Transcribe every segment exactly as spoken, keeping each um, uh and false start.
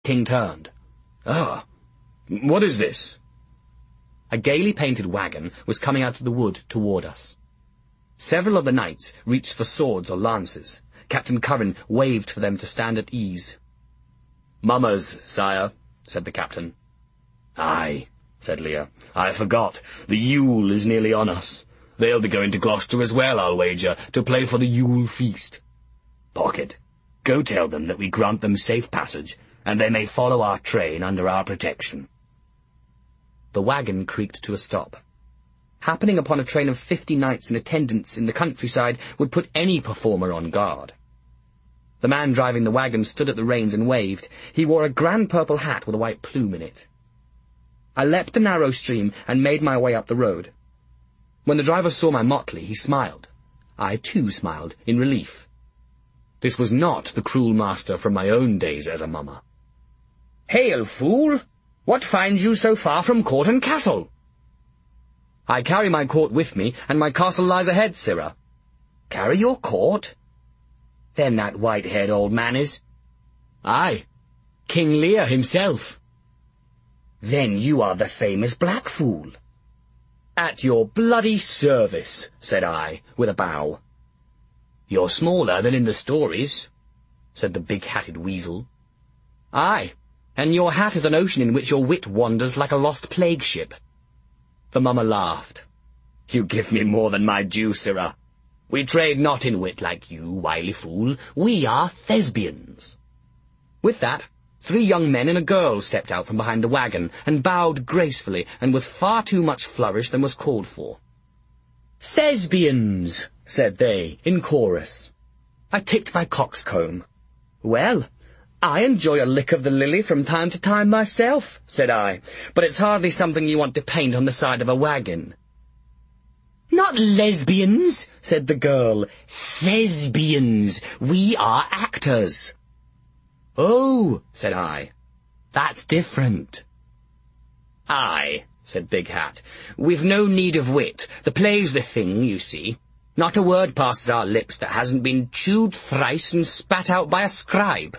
King turned. "Ah, what is this?" A gaily painted wagon was coming out of the wood toward us. Several of the knights reached for swords or lances. Captain Curran waved for them to stand at ease. "Mummers, sire," said the captain. "Aye," said Lear. "I forgot. The Yule is nearly on us. They'll be going to Gloucester as well, I'll wager, to play for the Yule feast. Pocket, go tell them that we grant them safe passage, and they may follow our train under our protection." The wagon creaked to a stop. Happening upon a train of fifty knights in attendance in the countryside would put any performer on guard. The man driving the wagon stood at the reins and waved. He wore a grand purple hat with a white plume in it. I leapt the narrow stream and made my way up the road. When the driver saw my motley, he smiled. I, too, smiled, in relief. This was not the cruel master from my own days as a mummer. "Hail, fool! What finds you so far from court and castle?" "I carry my court with me, and my castle lies ahead, sirrah." "Carry your court? Then that white-haired old man is—" "Aye, King Lear himself." "Then you are the famous Black Fool." "At your bloody service," said I, with a bow. "You're smaller than in the stories," said the big-hatted weasel. "Aye, and your hat is an ocean in which your wit wanders like a lost plague ship." The mummer laughed. "You give me more than my due, sirrah. We trade not in wit like you, wily fool. We are Thesbians." With that, three young men and a girl stepped out from behind the wagon and bowed gracefully and with far too much flourish than was called for. "Thesbians," said they, in chorus. I tipped my coxcomb. "Well, I enjoy a lick of the lily from time to time myself," said I, "but it's hardly something you want to paint on the side of a wagon." "Not lesbians," said the girl. "Thesbians. We are actors." "Oh," said I, "that's different." "Aye," said Big Hat, "we've no need of wit. The play's the thing, you see. Not a word passes our lips that hasn't been chewed thrice and spat out by a scribe."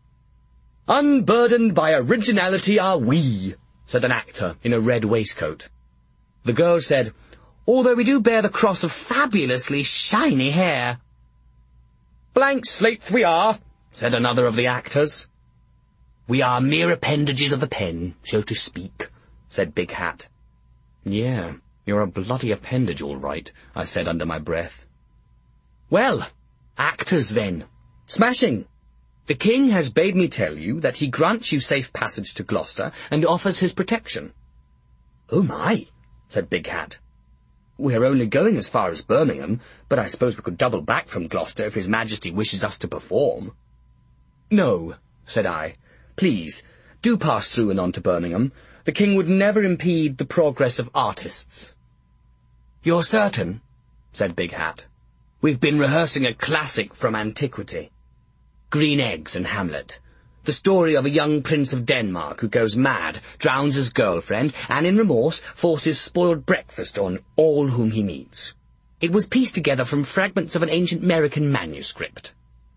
"Unburdened by originality are we," said an actor in a red waistcoat. The girl said, "Although we do bear the cross of fabulously shiny hair." "Blank slates we are," said another of the actors. "We are mere appendages of the pen, so to speak," said Big Hat. "Yeah, you're a bloody appendage, all right," I said under my breath. "Well, actors, then. Smashing. The king has bade me tell you that he grants you safe passage to Gloucester and offers his protection." "Oh, my," said Big Hat. "We're only going as far as Birmingham, but I suppose we could double back from Gloucester if His Majesty wishes us to perform." "No," said I. "Please, do pass through and on to Birmingham. The king would never impede the progress of artists." "You're certain?" said Big Hat. "We've been rehearsing a classic from antiquity. Green Eggs and Hamlet. The story of a young prince of Denmark who goes mad, drowns his girlfriend, and in remorse forces spoiled breakfast on all whom he meets. It was pieced together from fragments of an ancient American manuscript."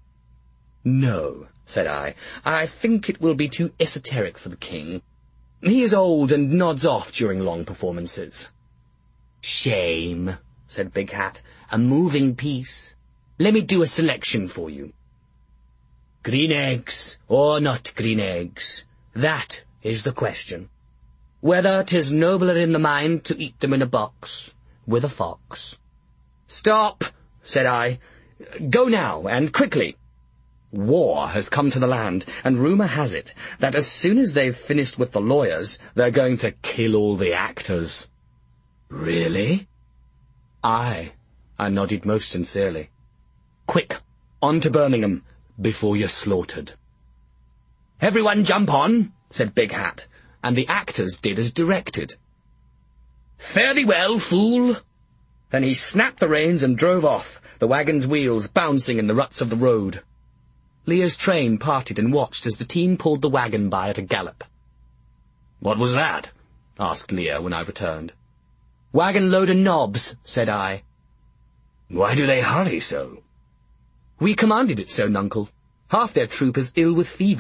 "No," said I. "I think it will be too esoteric for the king. He is old and nods off during long performances." "Shame," said Big Hat. "A moving piece. Let me do a selection for you. Green eggs or not green eggs, that is the question. Whether 'tis nobler in the mind to eat them in a box with a fox." "Stop," said I. "Go now, and quickly. War has come to the land, and rumour has it that as soon as they've finished with the lawyers, they're going to kill all the actors." "Really?" "Aye," I nodded most sincerely. "Quick, on to Birmingham, before you're slaughtered." "Everyone jump on," said Big Hat, and the actors did as directed. "Fare thee well, fool." Then he snapped the reins and drove off, the wagon's wheels bouncing in the ruts of the road. Lear's train parted and watched as the team pulled the wagon by at a gallop. "What was that?" asked Lear when I returned. "Wagon load of knobs," said I. "Why do they hurry so?" "We commanded it so, Nuncle. Half their troop is ill with fever.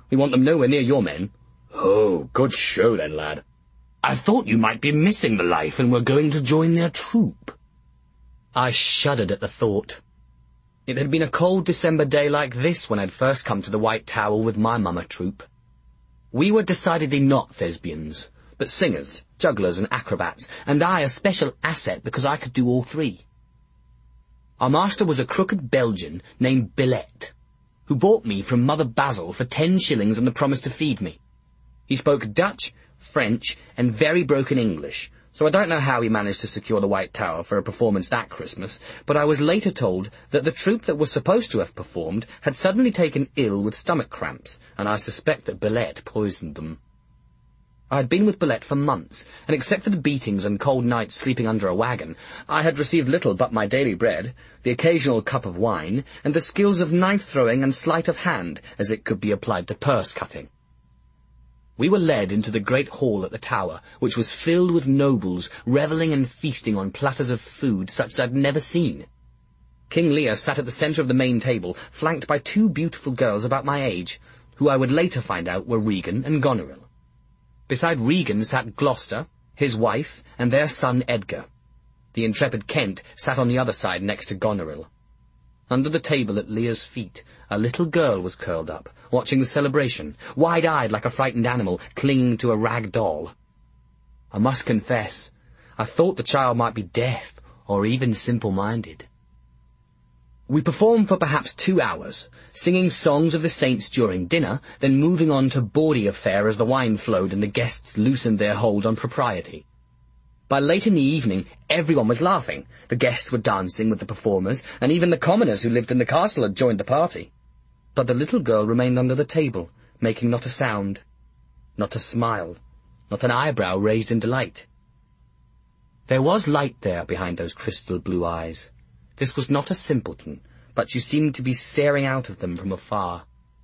We want them nowhere near your men." "Oh, good show then, lad." "I thought you might be missing the life and were going to join their troop." I shuddered at the thought. It had been a cold December day like this when I'd first come to the White Tower with my mama troop. We were decidedly not thespians, but singers, jugglers and acrobats, and I a special asset because I could do all three. Our master was a crooked Belgian named Billet, who bought me from Mother Basil for ten shillings and the promise to feed me. He spoke Dutch, French, and very broken English, so I don't know how he managed to secure the White Tower for a performance that Christmas, but I was later told that the troupe that was supposed to have performed had suddenly taken ill with stomach cramps, and I suspect that Billet poisoned them. I had been with Billet for months, and except for the beatings and cold nights sleeping under a wagon, I had received little but my daily bread, the occasional cup of wine, and the skills of knife-throwing and sleight of hand, as it could be applied to purse-cutting. We were led into the great hall at the tower, which was filled with nobles revelling and feasting on platters of food such as I'd never seen. King Lear sat at the centre of the main table, flanked by two beautiful girls about my age, who I would later find out were Regan and Goneril. Beside Regan sat Gloucester, his wife, and their son Edgar. The intrepid Kent sat on the other side next to Goneril. Under the table at Lear's feet, a little girl was curled up, watching the celebration, wide-eyed like a frightened animal, clinging to a rag doll. I must confess, I thought the child might be deaf, or even simple-minded. We performed for perhaps two hours, singing songs of the saints during dinner, then moving on to bawdy affair as the wine flowed and the guests loosened their hold on propriety. By late in the evening, everyone was laughing. The guests were dancing with the performers, and even the commoners who lived in the castle had joined the party. But the little girl remained under the table, making not a sound, not a smile, not an eyebrow raised in delight. There was light there behind those crystal blue eyes. This was not a simpleton, but she seemed to be staring out of them from afar.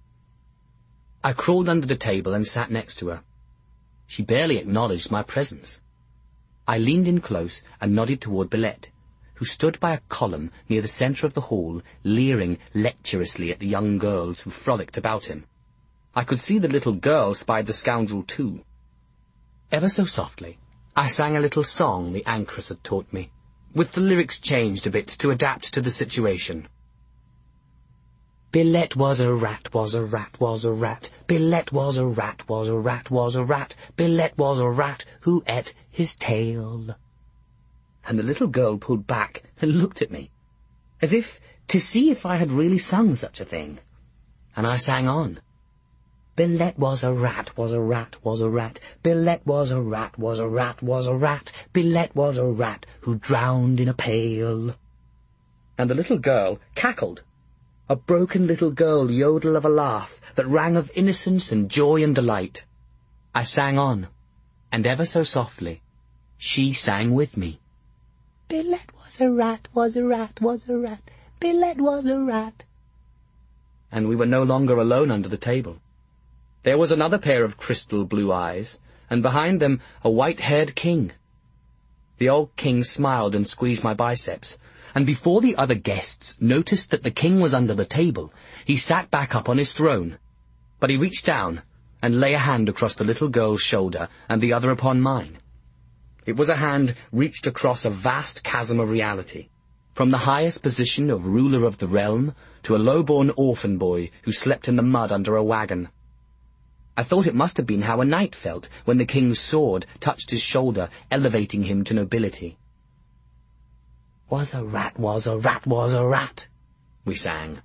I crawled under the table and sat next to her. She barely acknowledged my presence. I leaned in close and nodded toward Billet, who stood by a column near the centre of the hall, leering lecherously at the young girls who frolicked about him. I could see the little girl spied the scoundrel too. Ever so softly, I sang a little song the anchoress had taught me, with the lyrics changed a bit to adapt to the situation. Billet was a rat, was a rat, was a rat. Billet was a rat, was a rat, was a rat. Billet was a rat who ate his tail. And the little girl pulled back and looked at me, as if to see if I had really sung such a thing. And I sang on. Billet was a rat, was a rat, was a rat. Billet was a rat, was a rat, was a rat. Billet was a rat who drowned in a pail. And the little girl cackled. A broken little girl yodel of a laugh that rang of innocence and joy and delight. I sang on, and ever so softly, she sang with me. Billet was a rat, was a rat, was a rat. Billet was a rat. And we were no longer alone under the table. There was another pair of crystal blue eyes, and behind them a white-haired king. The old king smiled and squeezed my biceps, and before the other guests noticed that the king was under the table, he sat back up on his throne. But he reached down and lay a hand across the little girl's shoulder and the other upon mine. It was a hand reached across a vast chasm of reality, from the highest position of ruler of the realm to a low-born orphan boy who slept in the mud under a wagon. I thought it must have been how a knight felt when the king's sword touched his shoulder, elevating him to nobility. Was a rat, was a rat, was a rat, we sang.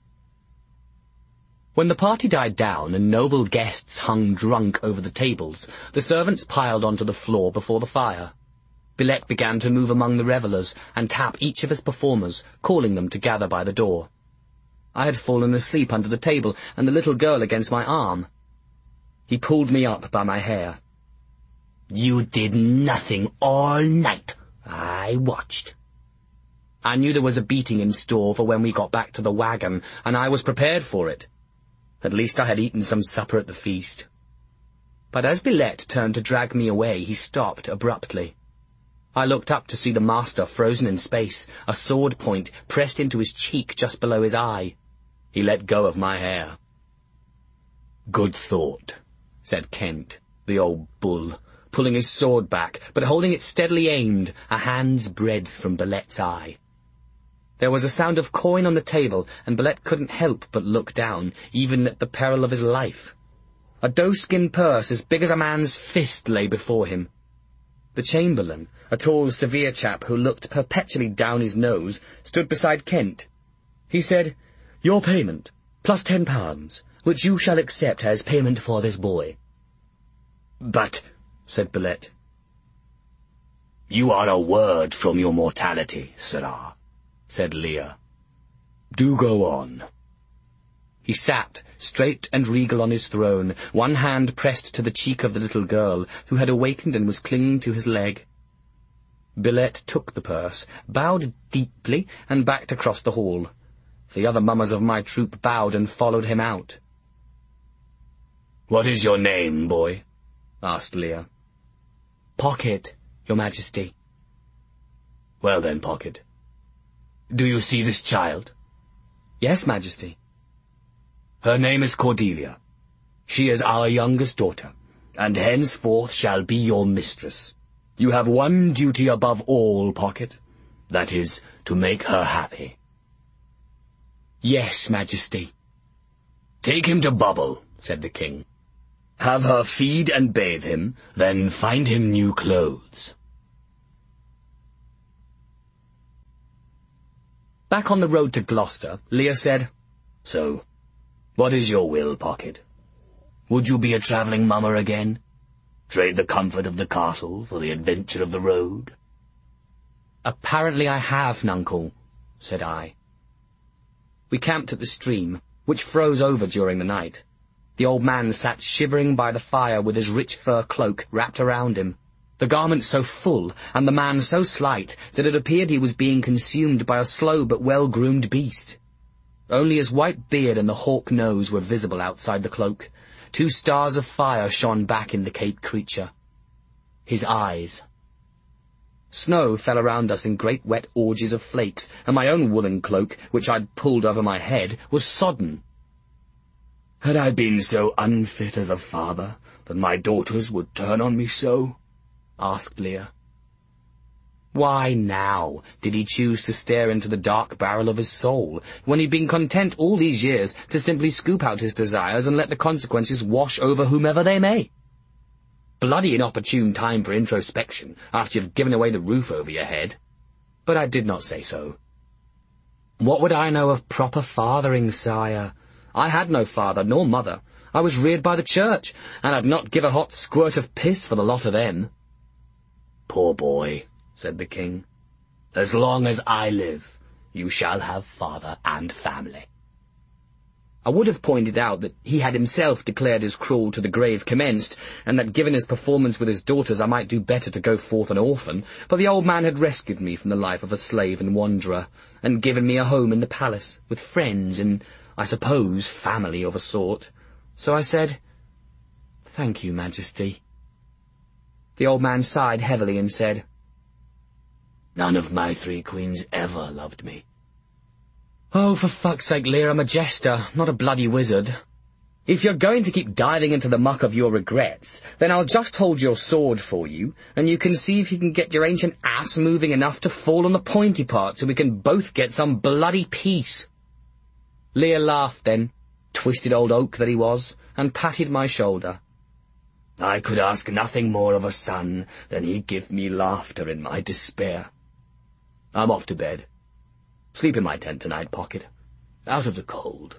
When the party died down and noble guests hung drunk over the tables, the servants piled onto the floor before the fire. Billet began to move among the revellers and tap each of his performers, calling them to gather by the door. I had fallen asleep under the table and the little girl against my arm. He pulled me up by my hair. You did nothing all night. I watched. I knew there was a beating in store for when we got back to the wagon, and I was prepared for it. At least I had eaten some supper at the feast. But as Billet turned to drag me away, he stopped abruptly. I looked up to see the master frozen in space, a sword point pressed into his cheek just below his eye. He let go of my hair. Good thought, said Kent, the old bull, pulling his sword back, but holding it steadily aimed, a hand's breadth from Billet's eye. There was a sound of coin on the table, and Billet couldn't help but look down, even at the peril of his life. A doeskin purse as big as a man's fist lay before him. The chamberlain, a tall, severe chap who looked perpetually down his nose, stood beside Kent. He said, "Your payment, plus ten pounds, which you shall accept as payment for this boy." "But," said Billet. "You are a word from your mortality, sirrah," said Lear. "Do go on." He sat, straight and regal on his throne, one hand pressed to the cheek of the little girl, who had awakened and was clinging to his leg. Billet took the purse, bowed deeply, and backed across the hall. The other mummers of my troop bowed and followed him out. "What is your name, boy?" asked Lear. "Pocket, your Majesty." "Well then, Pocket, do you see this child?" "Yes, Majesty." "Her name is Cordelia. She is our youngest daughter, and henceforth shall be your mistress. You have one duty above all, Pocket, that is, to make her happy." "Yes, Majesty." "Take him to Bubble," said the king. "Have her feed and bathe him, then find him new clothes." Back on the road to Gloucester, Lear said, "So, what is your will, Pocket? Would you be a travelling mummer again? Trade the comfort of the castle for the adventure of the road?" "Apparently I have, nuncle," said I. We camped at the stream, which froze over during the night. The old man sat shivering by the fire with his rich fur cloak wrapped around him, the garment so full and the man so slight that it appeared he was being consumed by a slow but well-groomed beast. Only his white beard and the hawk nose were visible outside the cloak. Two stars of fire shone back in the caped creature. His eyes. Snow fell around us in great wet orgies of flakes, and my own woolen cloak, which I'd pulled over my head, was sodden. "Had I been so unfit as a father that my daughters would turn on me so?" asked Lear. Why now did he choose to stare into the dark barrel of his soul, when he'd been content all these years to simply scoop out his desires and let the consequences wash over whomever they may? Bloody inopportune time for introspection, after you've given away the roof over your head. But I did not say so. What would I know of proper fathering, sire? I had no father nor mother. I was reared by the church, and I'd not give a hot squirt of piss for the lot of them. "Poor boy," said the king. "As long as I live, you shall have father and family." I would have pointed out that he had himself declared his crawl to the grave commenced, and that given his performance with his daughters I might do better to go forth an orphan, but the old man had rescued me from the life of a slave and wanderer, and given me a home in the palace, with friends and, I suppose, family of a sort. So I said, "Thank you, Majesty." The old man sighed heavily and said, "None of my three queens ever loved me." "Oh, for fuck's sake, Lear, I'm a jester, not a bloody wizard. If you're going to keep diving into the muck of your regrets, then I'll just hold your sword for you, and you can see if you can get your ancient ass moving enough to fall on the pointy part so we can both get some bloody peace." Lear laughed then, twisted old oak that he was, and patted my shoulder. "I could ask nothing more of a son than he'd give me laughter in my despair. I'm off to bed. Sleep in my tent tonight, Pocket, out of the cold."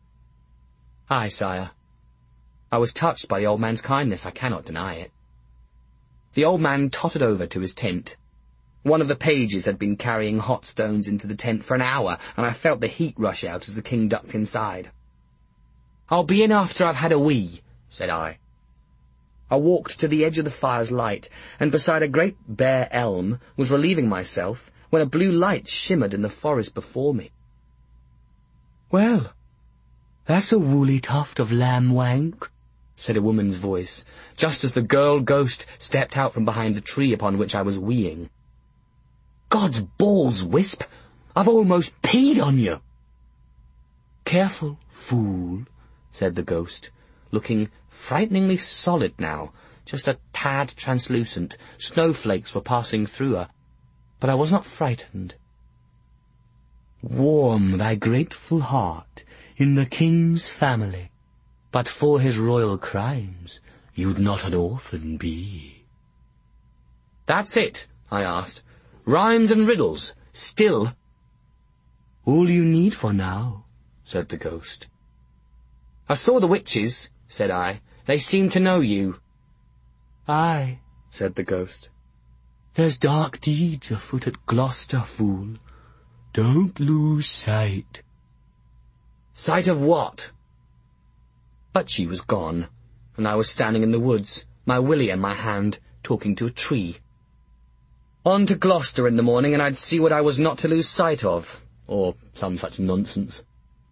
"Aye, sire." I was touched by the old man's kindness, I cannot deny it. The old man tottered over to his tent. One of the pages had been carrying hot stones into the tent for an hour, and I felt the heat rush out as the king ducked inside. "I'll be in after I've had a wee," said I. I walked to the edge of the fire's light, and beside a great bare elm was relieving myself when a blue light shimmered in the forest before me. "Well, that's a woolly tuft of lamb wank," said a woman's voice, just as the girl ghost stepped out from behind the tree upon which I was weeing. "God's balls, Wisp! I've almost peed on you." "Careful, fool," said the ghost, looking frighteningly solid now, just a tad translucent. Snowflakes were passing through her, but I was not frightened. "Warm thy grateful heart in the king's family. But for his royal crimes, you'd not an orphan be." "That's it," I asked. "Rhymes and riddles, still." "All you need for now," said the ghost. "I saw the witches," said I. "They seem to know you." "Aye," said the ghost. "There's dark deeds afoot at Gloucester, fool. Don't lose sight." "Sight of what?" But she was gone, and I was standing in the woods, my willy in my hand, talking to a tree. On to Gloucester in the morning, and I'd see what I was not to lose sight of, or some such nonsense.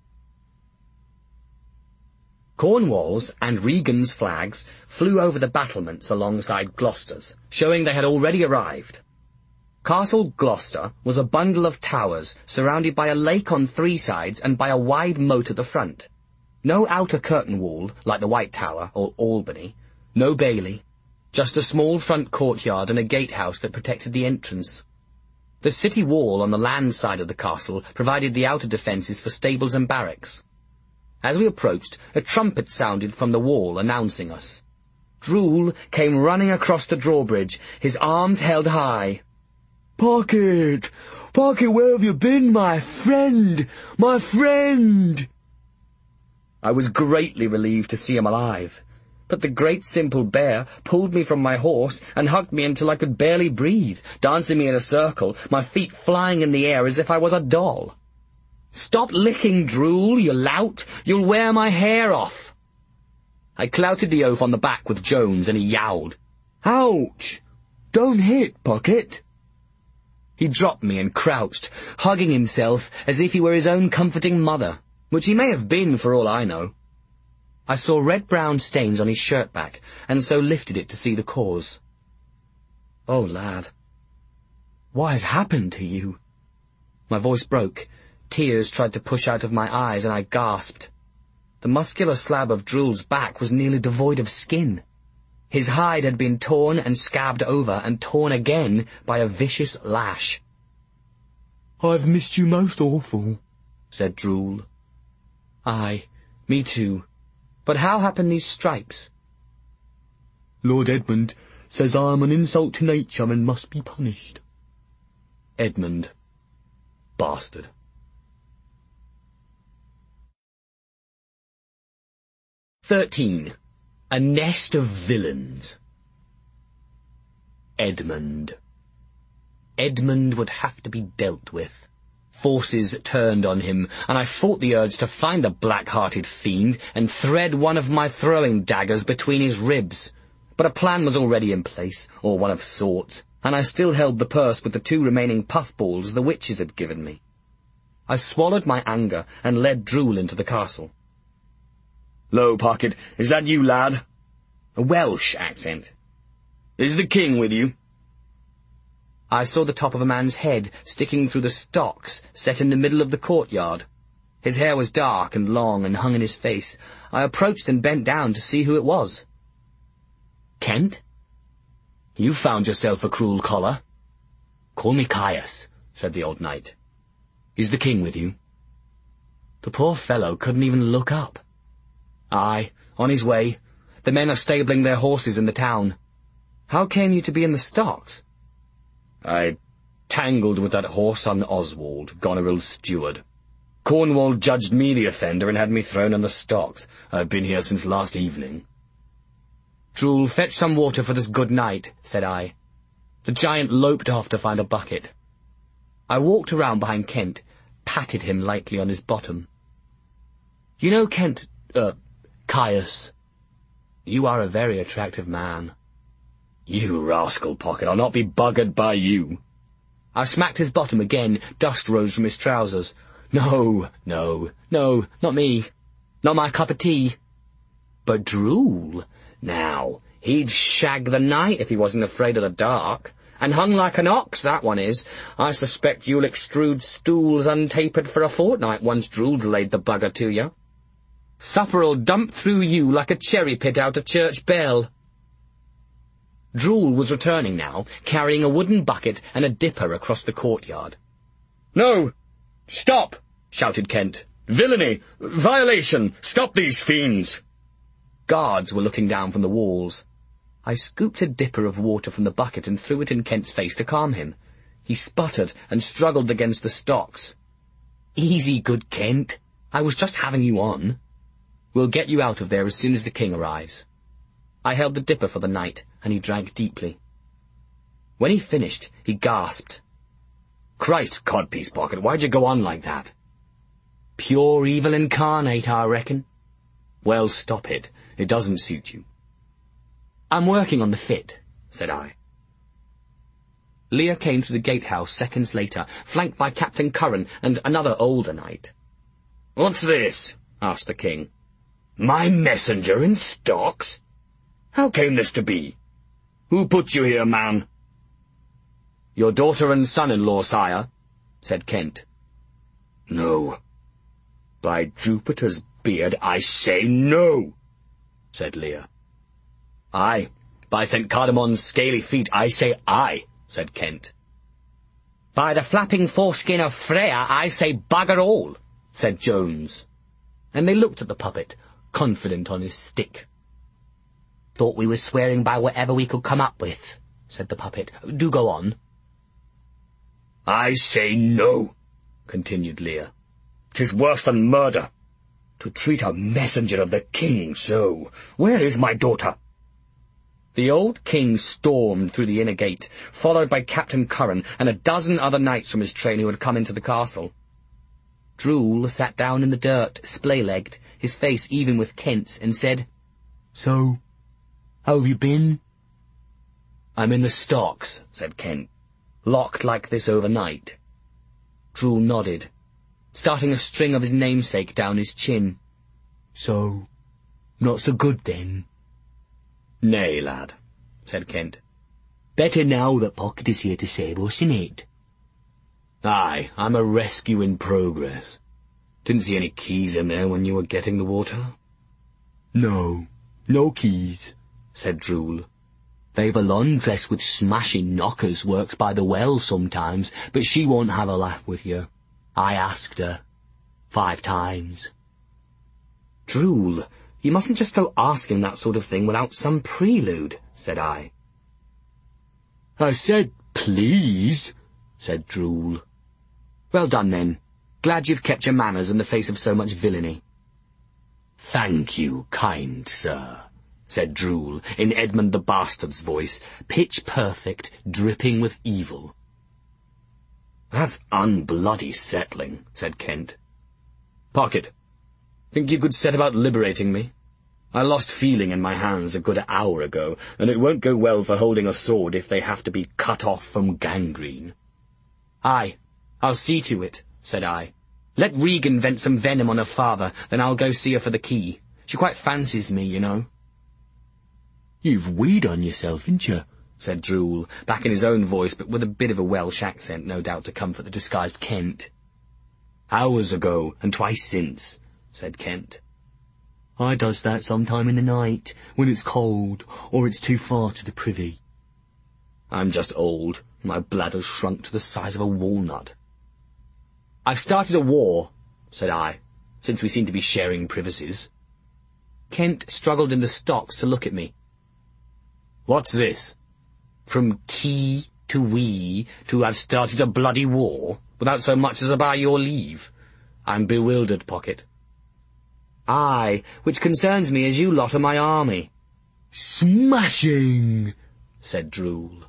Cornwall's and Regan's flags flew over the battlements alongside Gloucester's, showing they had already arrived. Castle Gloucester was a bundle of towers surrounded by a lake on three sides and by a wide moat at the front. No outer curtain wall, like the White Tower or Albany. No bailey. Just a small front courtyard and a gatehouse that protected the entrance. The city wall on the land side of the castle provided the outer defences for stables and barracks. As we approached, a trumpet sounded from the wall announcing us. Drool came running across the drawbridge, his arms held high. "Pocket! Pocket, where have you been, my friend? My friend!" I was greatly relieved to see him alive, but the great simple bear pulled me from my horse and hugged me until I could barely breathe, dancing me in a circle, my feet flying in the air as if I was a doll. "Stop licking, Drool, you lout! You'll wear my hair off!" I clouted the oaf on the back with Jones, and he yowled. "Ouch! Don't hit, Pocket!" He dropped me and crouched, hugging himself as if he were his own comforting mother, which he may have been for all I know. I saw red-brown stains on his shirt-back, and so lifted it to see the cause. "Oh, lad, what has happened to you?" My voice broke. Tears tried to push out of my eyes, and I gasped. The muscular slab of Drool's back was nearly devoid of skin. His hide had been torn and scabbed over and torn again by a vicious lash. "I've missed you most awful," said Drool. "Aye, me too. But how happened these stripes?" "Lord Edmund says I'm an insult to nature and must be punished." Edmund. Bastard. Thirteen. A nest of villains. Edmund. Edmund would have to be dealt with. Forces turned on him, and I fought the urge to find the black-hearted fiend and thread one of my throwing daggers between his ribs. But a plan was already in place, or one of sorts, and I still held the purse with the two remaining puffballs the witches had given me. I swallowed my anger and led Drool into the castle. "Lo, Pocket, is that you, lad?" A Welsh accent. "Is the king with you?" I saw the top of a man's head sticking through the stocks set in the middle of the courtyard. His hair was dark and long and hung in his face. I approached and bent down to see who it was. "Kent? You found yourself a cruel collar." "Call me Caius," said the old knight. "Is the king with you?" The poor fellow couldn't even look up. "Aye, on his way. The men are stabling their horses in the town." "How came you to be in the stocks?" "I tangled with that whoreson Oswald, Goneril's steward. Cornwall judged me the offender and had me thrown in the stocks. I've been here since last evening." "Drool, fetch some water for this good knight," said I. The giant loped off to find a bucket. I walked around behind Kent, patted him lightly on his bottom. "You know, Kent, uh, Caius, you are a very attractive man." "You rascal, Pocket, I'll not be buggered by you." I smacked his bottom again. Dust rose from his trousers. "No, no, no, not me. Not my cup of tea." "But Drool, now, he'd shag the night if he wasn't afraid of the dark. And hung like an ox, that one is. I suspect you'll extrude stools untapered for a fortnight once Drool's laid the bugger to you." Supper'll dump through you like a cherry pit out a church bell. Drool was returning now, carrying a wooden bucket and a dipper across the courtyard. "No! Stop!" shouted Kent. "Villainy! Violation! Stop these fiends!" Guards were looking down from the walls. I scooped a dipper of water from the bucket and threw it in Kent's face to calm him. He sputtered and struggled against the stocks. "Easy, good Kent. I was just having you on. We'll get you out of there as soon as the king arrives." I held the dipper for the night, and he drank deeply. When he finished, he gasped. "Christ, codpiece pocket, why'd you go on like that?" "Pure evil incarnate, I reckon." "Well, stop it. It doesn't suit you." "I'm working on the fit," said I. Leah came through the gatehouse seconds later, flanked by Captain Curran and another older knight. "What's this?" asked the king. "My messenger in stocks? How came this to be? Who put you here, man?" "Your daughter and son-in-law, sire," said Kent. "No. By Jupiter's beard, I say no," said Leah. "Aye, by Saint Cardamon's scaly feet, I say aye," said Kent. "By the flapping foreskin of Freya, I say bugger all," said Jones. And they looked at the puppet, confident on his stick. "Thought we were swearing by whatever we could come up with," said the puppet. "Do go on." "I say no," continued Leah. "'Tis worse than murder. To treat a messenger of the king so. Where is my daughter?" The old king stormed through the inner gate, followed by Captain Curran and a dozen other knights from his train who had come into the castle. Drool sat down in the dirt, splay-legged, his face even with Kent's, and said, "So, how have you been?" "I'm in the stocks," said Kent. "Locked like this overnight." Drool nodded, starting a string of his namesake down his chin. "So, not so good then?" "Nay, lad," said Kent. "Better now that Pocket is here to save us, innit?" "Aye, I'm a rescue in progress. Didn't see any keys in there when you were getting the water?" "No, no keys," said Drool. "They've a laundress with smashing knockers works by the well sometimes, but she won't have a laugh with you. I asked her. Five times." "Drool, you mustn't just go asking that sort of thing without some prelude," said I. "I said please," said Drool. "Well done, then. Glad you've kept your manners in the face of so much villainy." "Thank you, kind sir," said Drool, in Edmund the Bastard's voice, pitch-perfect, dripping with evil. "That's unbloody settling," said Kent. "Pocket, think you could set about liberating me? I lost feeling in my hands a good hour ago, and it won't go well for holding a sword if they have to be cut off from gangrene." "Aye, I'll see to it," said I. "Let Regan vent some venom on her father, then I'll go see her for the key. She quite fancies me, you know." "You've weed on yourself, ain't you?" said Drool, back in his own voice, but with a bit of a Welsh accent, no doubt to comfort the disguised Kent. "Hours ago, and twice since," said Kent. "I does that sometime in the night, when it's cold, or it's too far to the privy." "I'm just old. My bladder's shrunk to the size of a walnut." "I've started a war," said I, "since we seem to be sharing privacies." Kent struggled in the stocks to look at me. "What's this? From key to we to have started a bloody war, without so much as a by your leave? I'm bewildered, Pocket." "Aye, which concerns me as you lot are my army." "Smashing!" said Drool.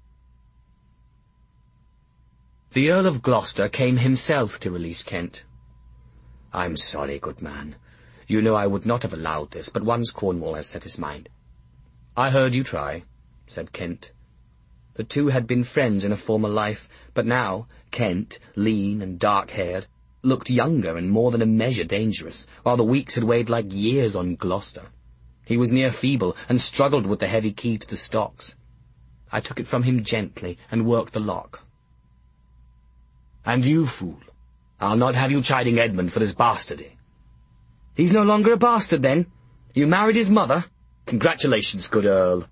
The Earl of Gloucester came himself to release Kent. "I'm sorry, good man. You know I would not have allowed this, but once Cornwall has set his mind." "I heard you try," said Kent. The two had been friends in a former life, but now Kent, lean and dark-haired, looked younger and more than a measure dangerous, while the weeks had weighed like years on Gloucester. He was near feeble, and struggled with the heavy key to the stocks. I took it from him gently, and worked the lock. "And you, fool, I'll not have you chiding Edmund for this bastardy." He's no longer a bastard, then? You married his mother? Congratulations, good Earl.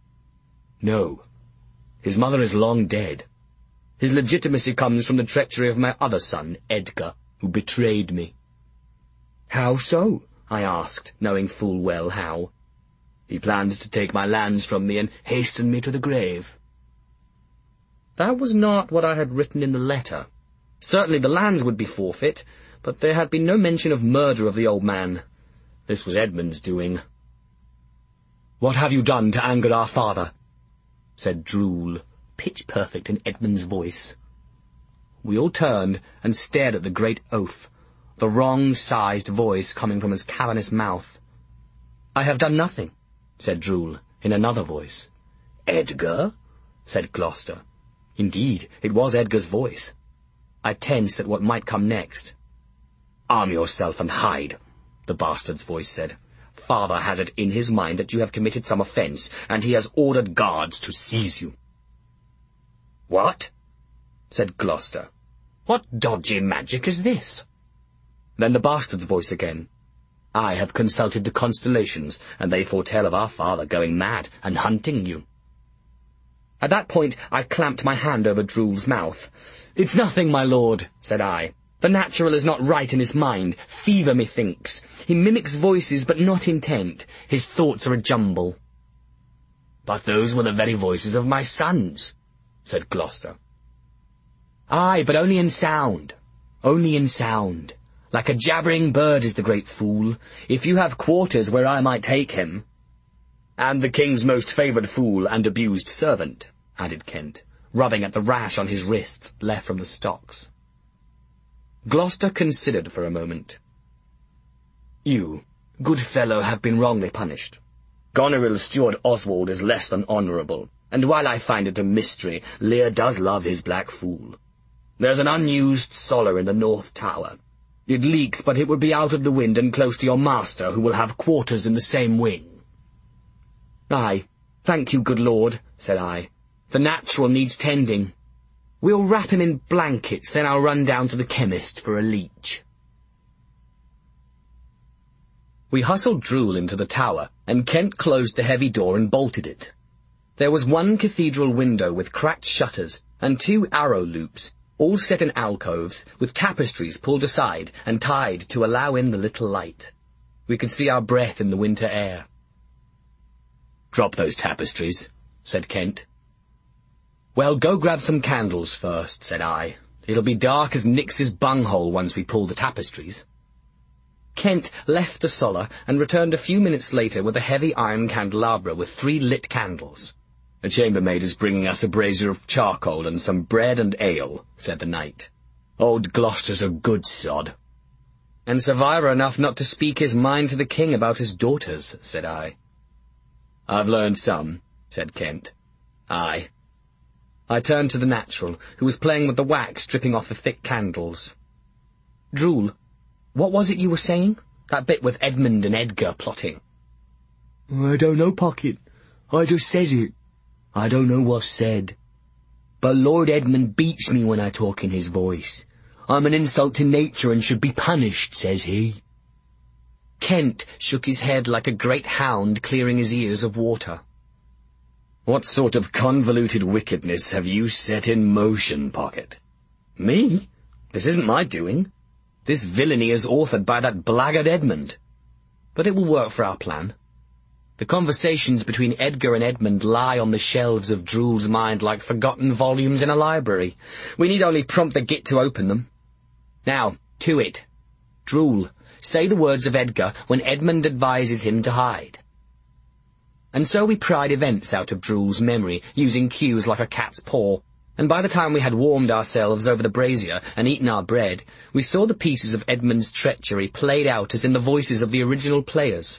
No. His mother is long dead. His legitimacy comes from the treachery of my other son, Edgar, who betrayed me. How so? I asked, knowing full well how. He planned to take my lands from me and hasten me to the grave. That was not what I had written in the letter. Certainly the lands would be forfeit, but there had been no mention of murder of the old man. This was Edmund's doing. "What have you done to anger our father?" said Drool, pitch-perfect in Edmund's voice. We all turned and stared at the great oaf, the wrong-sized voice coming from his cavernous mouth. "I have done nothing," said Drool, in another voice. "Edgar?" said Gloucester. Indeed, it was Edgar's voice. I tensed at what might come next. "Arm yourself and hide," the bastard's voice said. "Father has it in his mind that you have committed some offence, and he has ordered guards to seize you." "What?" said Gloucester. "What dodgy magic is this?" Then the bastard's voice again. "I have consulted the constellations, and they foretell of our father going mad and hunting you." At that point I clamped my hand over Drool's mouth. "It's nothing, my lord," said I. "The natural is not right in his mind. Fever, methinks. He mimics voices, but not intent. His thoughts are a jumble." "But those were the very voices of my sons," said Gloucester. "Aye, but only in sound. Only in sound. Like a jabbering bird is the great fool. If you have quarters where I might take him—" "And the king's most favoured fool and abused servant," added Kent, rubbing at the rash on his wrists left from the stocks. Gloucester considered for a moment. "You, good fellow, have been wrongly punished. Goneril's steward Oswald is less than honourable, and while I find it a mystery, Lear does love his black fool. There's an unused solar in the North Tower. It leaks, but it will be out of the wind and close to your master, who will have quarters in the same wing." "Aye, thank you, good lord," said I. "The natural needs tending. We'll wrap him in blankets, then I'll run down to the chemist for a leech." We hustled Drool into the tower, and Kent closed the heavy door and bolted it. There was one cathedral window with cracked shutters, and two arrow loops, all set in alcoves, with tapestries pulled aside and tied to allow in the little light. We could see our breath in the winter air. "Drop those tapestries," said Kent. "Well, go grab some candles first," said I. "It'll be dark as Nix's bunghole once we pull the tapestries." Kent left the solar and returned a few minutes later with a heavy iron candelabra with three lit candles. "A chambermaid is bringing us a brazier of charcoal and some bread and ale," said the knight. "Old Gloucester's a good sod." "And survivor enough not to speak his mind to the king about his daughters," said I. "I've learned some," said Kent. "Aye." I turned to the natural, who was playing with the wax stripping off the thick candles. "Drool, what was it you were saying? That bit with Edmund and Edgar plotting." "I don't know, Pocket. I just says it. I don't know what's said. But Lord Edmund beats me when I talk in his voice. I'm an insult to nature and should be punished, says he." Kent shook his head like a great hound clearing his ears of water. "What sort of convoluted wickedness have you set in motion, Pocket?" "Me? This isn't my doing. This villainy is authored by that blackguard Edmund. But it will work for our plan. The conversations between Edgar and Edmund lie on the shelves of Drool's mind like forgotten volumes in a library. We need only prompt the git to open them. Now, to it. Drool, say the words of Edgar when Edmund advises him to hide." And so we pried events out of Drool's memory, using cues like a cat's paw, and by the time we had warmed ourselves over the brazier and eaten our bread, we saw the pieces of Edmund's treachery played out as in the voices of the original players.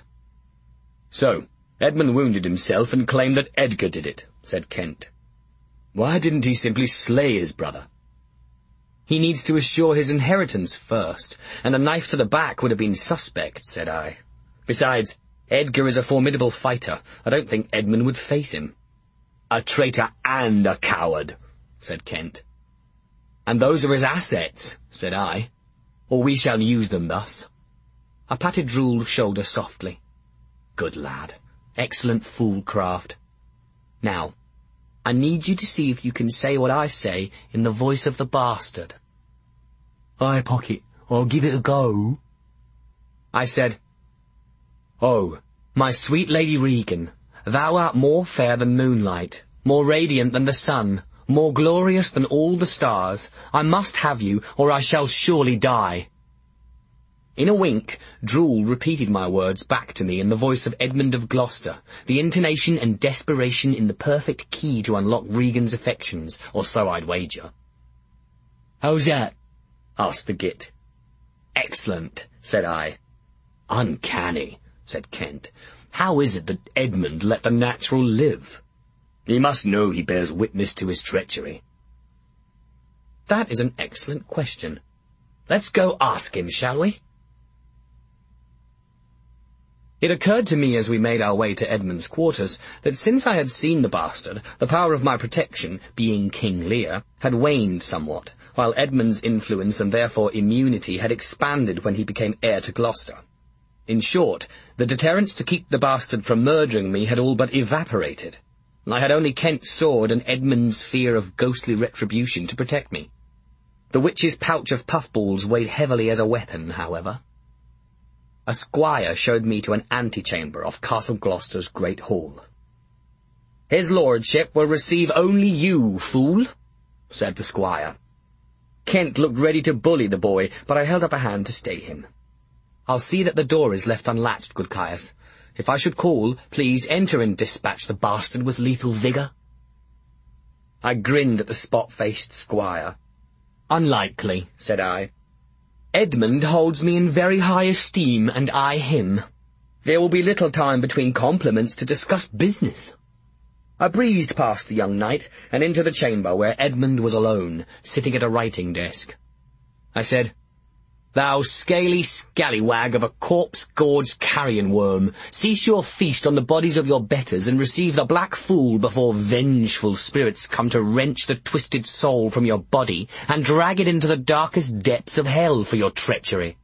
"So, Edmund wounded himself and claimed that Edgar did it," said Kent. "Why didn't he simply slay his brother?" "He needs to assure his inheritance first, and a knife to the back would have been suspect," said I. "Besides, Edgar is a formidable fighter. I don't think Edmund would face him." "A traitor and a coward," said Kent. "And those are his assets," said I. "Or we shall use them thus." I patted Drool's shoulder softly. Good lad. Excellent foolcraft. Now, I need you to see if you can say what I say in the voice of the bastard. Aye, Pocket, I'll give it a go. I said, Oh, my sweet Lady Regan, thou art more fair than moonlight, more radiant than the sun, more glorious than all the stars. I must have you, or I shall surely die. In a wink, Drool repeated my words back to me in the voice of Edmund of Gloucester, the intonation and desperation in the perfect key to unlock Regan's affections, or so I'd wager. How's that? Asked the git. Excellent, said I. Uncanny, said Kent. How is it that Edmund let the natural live? He must know he bears witness to his treachery. That is an excellent question. Let's go ask him, shall we? It occurred to me as we made our way to Edmund's quarters that since I had seen the bastard, the power of my protection, being King Lear, had waned somewhat, while Edmund's influence and therefore immunity had expanded when he became heir to Gloucester. In short, the deterrents to keep the bastard from murdering me had all but evaporated. I had only Kent's sword and Edmund's fear of ghostly retribution to protect me. The witch's pouch of puffballs weighed heavily as a weapon, however. A squire showed me to an antechamber off Castle Gloucester's great hall. "His lordship will receive only you, fool," said the squire. Kent looked ready to bully the boy, but I held up a hand to stay him. "I'll see that the door is left unlatched, good Caius. If I should call, please enter and dispatch the bastard with lethal vigour." I grinned at the spot-faced squire. "Unlikely," said I. "Edmund holds me in very high esteem, and I him. There will be little time between compliments to discuss business." I breezed past the young knight and into the chamber where Edmund was alone, sitting at a writing desk. I said, "Thou scaly scallywag of a corpse-gorged carrion-worm, cease your feast on the bodies of your betters and receive the black fool before vengeful spirits come to wrench the twisted soul from your body and drag it into the darkest depths of hell for your treachery."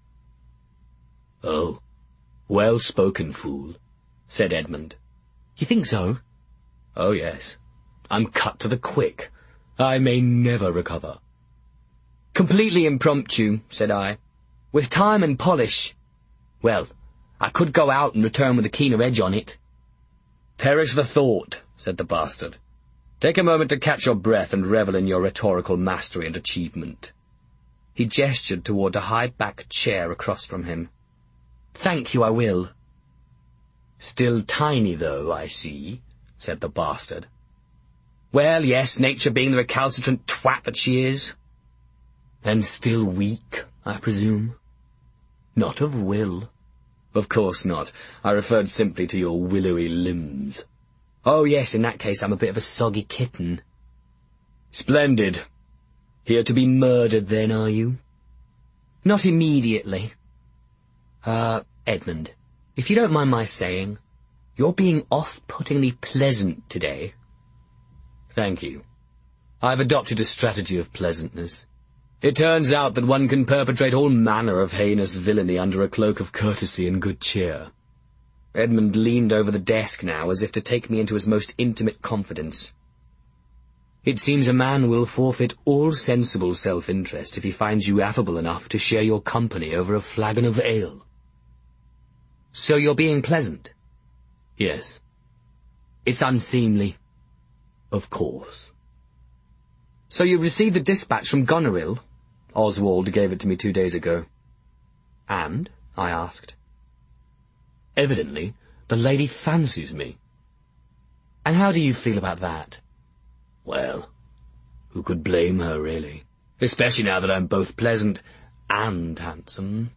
"Oh, well spoken, fool," said Edmund. "You think so?" "Oh, yes. I'm cut to the quick. I may never recover." "Completely impromptu," said I. "With time and polish, well, I could go out and return with a keener edge on it." "Perish the thought," said the bastard. "Take a moment to catch your breath and revel in your rhetorical mastery and achievement." He gestured toward a high-backed chair across from him. "Thank you, I will." "Still tiny, though, I see," said the bastard. "Well, yes, nature being the recalcitrant twat that she is." "And still weak, I presume?" "Not of will." "Of course not. I referred simply to your willowy limbs." "Oh, yes, in that case I'm a bit of a soggy kitten." "Splendid. Here to be murdered, then, are you?" "Not immediately. Uh, Edmund, if you don't mind my saying, you're being off-puttingly pleasant today." "Thank you. I've adopted a strategy of pleasantness. It turns out that one can perpetrate all manner of heinous villainy under a cloak of courtesy and good cheer." Edmund leaned over the desk now as if to take me into his most intimate confidence. "It seems a man will forfeit all sensible self-interest if he finds you affable enough to share your company over a flagon of ale." "So you're being pleasant?" "Yes." "It's unseemly." "Of course." "So you received the dispatch from Goneril?" "Oswald gave it to me two days ago." "And?" I asked. "Evidently, the lady fancies me." "And how do you feel about that?" "Well, who could blame her, really? Especially now that I'm both pleasant and handsome."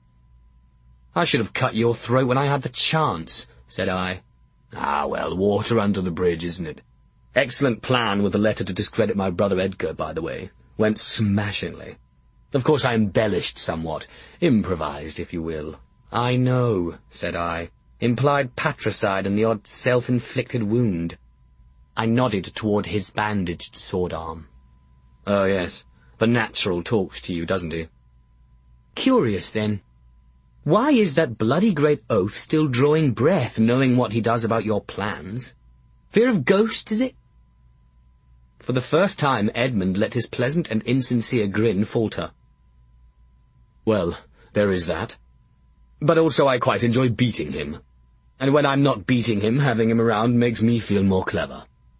"I should have cut your throat when I had the chance," said I. "Ah, well, water under the bridge, isn't it? Excellent plan with the letter to discredit my brother Edgar, by the way. Went smashingly. Of course I embellished somewhat. Improvised, if you will." "I know," said I. "Implied patricide and the odd self-inflicted wound." I nodded toward his bandaged sword arm. "Oh, yes. The natural talks to you, doesn't he?" "Curious, then." Why is that bloody great oaf still drawing breath, knowing what he does about your plans? Fear of ghosts, is it? For the first time, Edmund let his pleasant and insincere grin falter. Well, there is that. But also I quite enjoy beating him. And when I'm not beating him, having him around makes me feel more clever.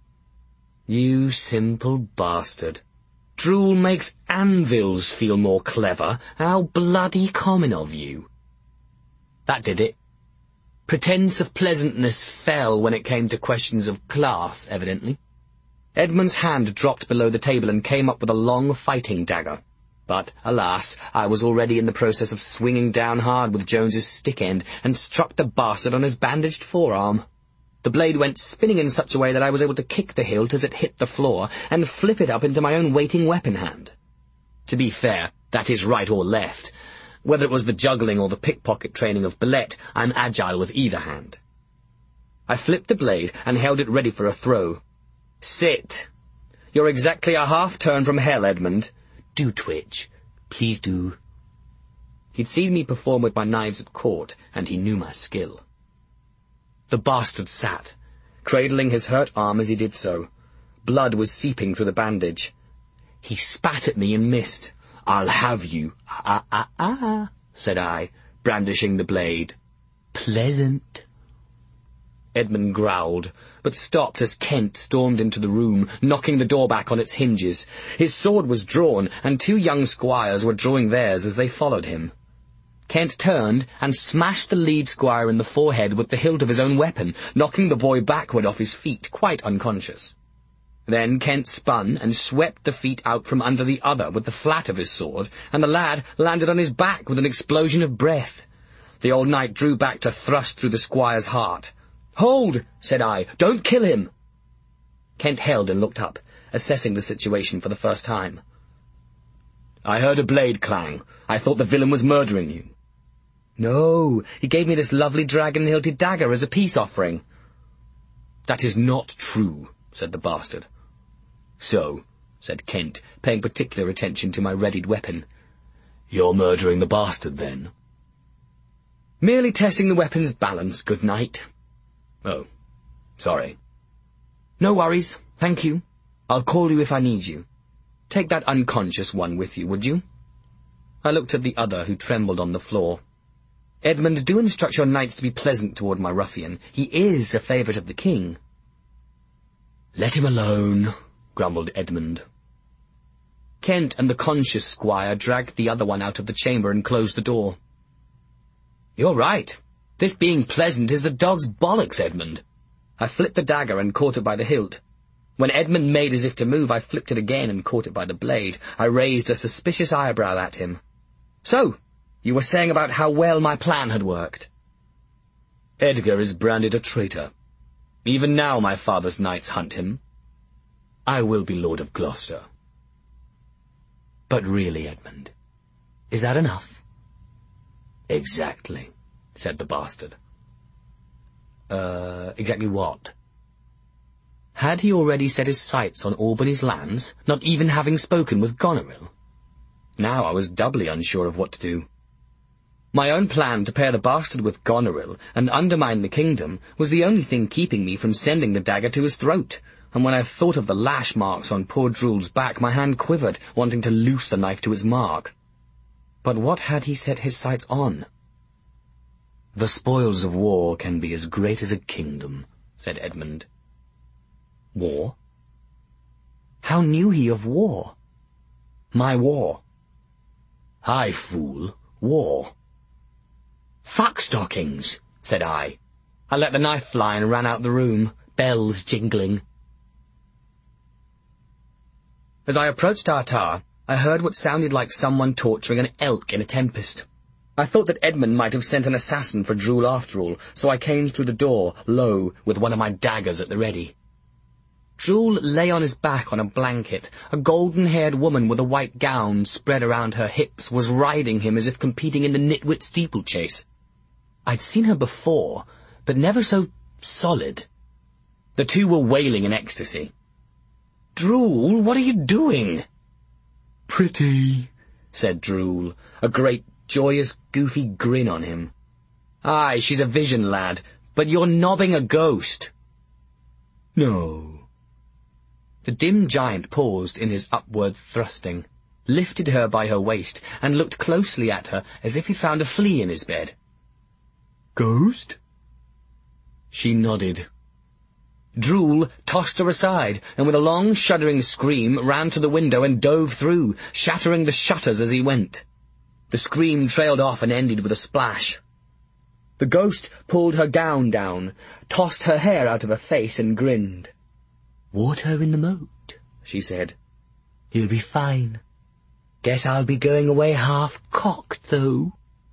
You simple bastard. Drool makes anvils feel more clever. How bloody common of you. That did it. Pretence of pleasantness fell when it came to questions of class, evidently. Edmund's hand dropped below the table and came up with a long fighting dagger. But, alas, I was already in the process of swinging down hard with Jones's stick end and struck the bastard on his bandaged forearm. The blade went spinning in such a way that I was able to kick the hilt as it hit the floor and flip it up into my own waiting weapon hand. To be fair, that is right or left. Whether it was the juggling or the pickpocket training of Billette, I'm agile with either hand. I flipped the blade and held it ready for a throw. Sit. You're exactly a half-turn from hell, Edmund. Do twitch. Please do. He'd seen me perform with my knives at court, and he knew my skill. The bastard sat, cradling his hurt arm as he did so. Blood was seeping through the bandage. He spat at me and missed. I'll have you. Ah, ah, ah, said I, brandishing the blade. Pleasant. Edmund growled, but stopped as Kent stormed into the room, knocking the door back on its hinges. His sword was drawn, and two young squires were drawing theirs as they followed him. Kent turned and smashed the lead squire in the forehead with the hilt of his own weapon, knocking the boy backward off his feet, quite unconscious. Then Kent spun and swept the feet out from under the other with the flat of his sword, and the lad landed on his back with an explosion of breath. The old knight drew back to thrust through the squire's heart. "Hold," said I. "Don't kill him." Kent held and looked up, assessing the situation for the first time. "I heard a blade clang. I thought the villain was murdering you." "No, he gave me this lovely dragon-hilted dagger as a peace offering." "That is not true," said the bastard. "So," said Kent, paying particular attention to my readied weapon, "you're murdering the bastard, then?" "Merely testing the weapon's balance, good night." "Oh, sorry." "No worries, thank you. I'll call you if I need you. Take that unconscious one with you, would you?" I looked at the other, who trembled on the floor. "Edmund, do instruct your knights to be pleasant toward my ruffian. He is a favourite of the king." "Let him alone," grumbled Edmund. Kent and the conscious squire dragged the other one out of the chamber and closed the door. "You're right. This being pleasant is the dog's bollocks, Edmund." I flipped the dagger and caught it by the hilt. When Edmund made as if to move, I flipped it again and caught it by the blade. I raised a suspicious eyebrow at him. "So, you were saying about how well my plan had worked." "Edgar is branded a traitor. Even now my father's knights hunt him. I will be Lord of Gloucester." "But really, Edmund, is that enough?" "Exactly," said the bastard. Uh, exactly what? Had he already set his sights on Albany's lands, not even having spoken with Goneril? Now I was doubly unsure of what to do. My own plan to pair the bastard with Goneril and undermine the kingdom was the only thing keeping me from sending the dagger to his throat, and when I thought of the lash marks on poor Drool's back, my hand quivered, wanting to loose the knife to its mark. But what had he set his sights on? "The spoils of war can be as great as a kingdom," said Edmund. "War? How knew he of war?" "My war." "Aye, fool, war." "Fuck stockings," said I. I let the knife fly and ran out the room, bells jingling. As I approached our tower, I heard what sounded like someone torturing an elk in a tempest. I thought that Edmund might have sent an assassin for Drool after all, so I came through the door, low, with one of my daggers at the ready. Drool lay on his back on a blanket. A golden-haired woman with a white gown spread around her hips was riding him as if competing in the nitwit steeplechase. I'd seen her before, but never so solid. The two were wailing in ecstasy. "Drool, what are you doing?" "Pretty," said Drool, a great joyous, goofy grin on him. "Aye, she's a vision, lad, but you're nobbing a ghost." "No." The dim giant paused in his upward thrusting, lifted her by her waist, and looked closely at her as if he found a flea in his bed. "Ghost?" She nodded. Drool tossed her aside, and with a long, shuddering scream ran to the window and dove through, shattering the shutters as he went. The scream trailed off and ended with a splash. The ghost pulled her gown down, tossed her hair out of her face, and grinned. "Water in the moat," she said. "You'll be fine. Guess I'll be going away half-cocked, though."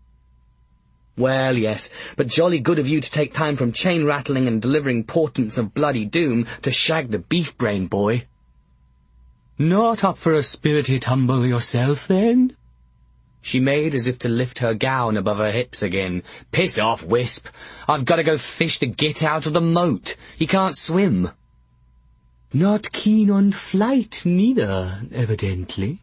"Well, yes, but jolly good of you to take time from chain-rattling and delivering portents of bloody doom to shag the beef-brain boy." "Not up for a spirity tumble yourself, then?" She made as if to lift her gown above her hips again. "Piss off, Wisp. I've got to go fish the git out of the moat. He can't swim." "Not keen on flight, neither, evidently."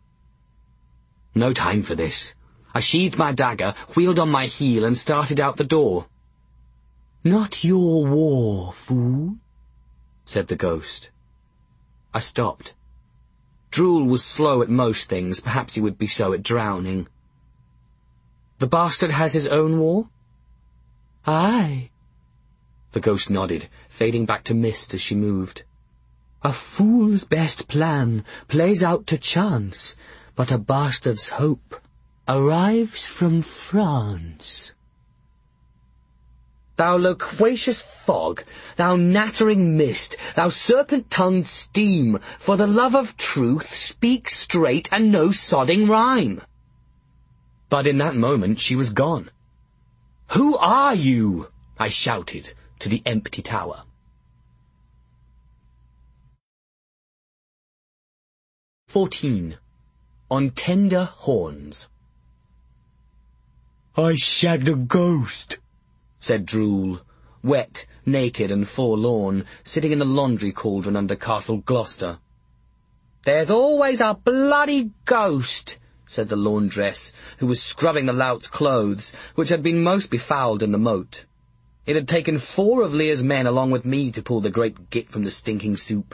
No time for this. I sheathed my dagger, wheeled on my heel, and started out the door. "Not your war, fool," said the ghost. I stopped. Drool was slow at most things. Perhaps he would be so at drowning. "The bastard has his own war?" "Aye." The ghost nodded, fading back to mist as she moved. "A fool's best plan plays out to chance, but a bastard's hope arrives from France." "Thou loquacious fog, thou nattering mist, thou serpent-tongued steam, for the love of truth speak straight and no sodding rhyme." But in that moment she was gone. "Who are you?" I shouted to the empty tower. Fourteen. On Tender Horns. "I shagged a ghost," said Drool, wet, naked and forlorn, sitting in the laundry cauldron under Castle Gloucester. "There's always a bloody ghost," said the laundress, who was scrubbing the lout's clothes, which had been most befouled in the moat. It had taken four of Lear's men along with me to pull the great git from the stinking soup.